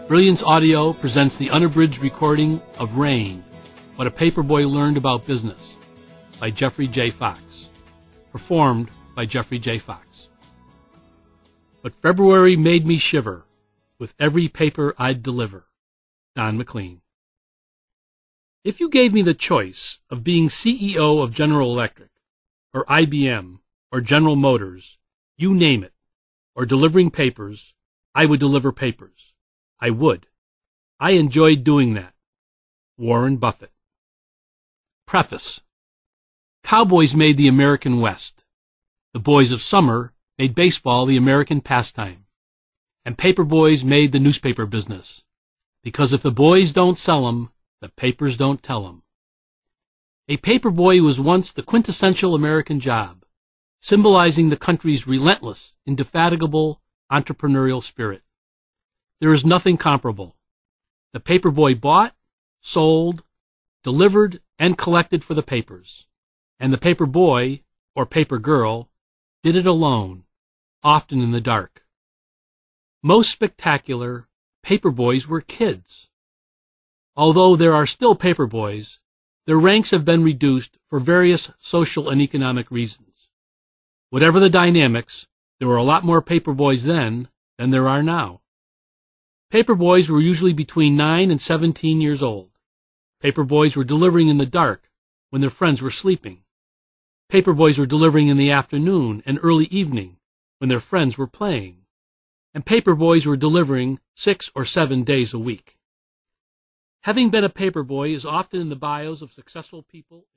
Brilliance Audio presents the unabridged recording of Rain, What a Paperboy Learned About Business, by Jeffrey J. Fox. Performed by Jeffrey J. Fox. But February made me shiver with every paper I'd deliver. Don McLean. If you gave me the choice of being CEO of General Electric, or IBM, or General Motors, you name it, or delivering papers, I would deliver papers. I would. I enjoyed doing that. Warren Buffett. Preface. Cowboys made the American West. The boys of summer made baseball the American pastime. And paperboys made the newspaper business. Because if the boys don't sell 'em, the papers don't tell 'em. A paperboy was once the quintessential American job, symbolizing the country's relentless, indefatigable entrepreneurial spirit. There is nothing comparable. The paperboy bought, sold, delivered, and collected for the papers. And the paperboy, or paper girl, did it alone, often in the dark. Most spectacular, paperboys were kids. Although there are still paperboys, their ranks have been reduced for various social and economic reasons. Whatever the dynamics, there were a lot more paperboys then than there are now. Paperboys were usually between 9 and 17 years old. Paperboys were delivering in the dark when their friends were sleeping. Paperboys were delivering in the afternoon and early evening when their friends were playing. And paperboys were delivering 6 or 7 days a week. Having been a paperboy is often in the bios of successful people.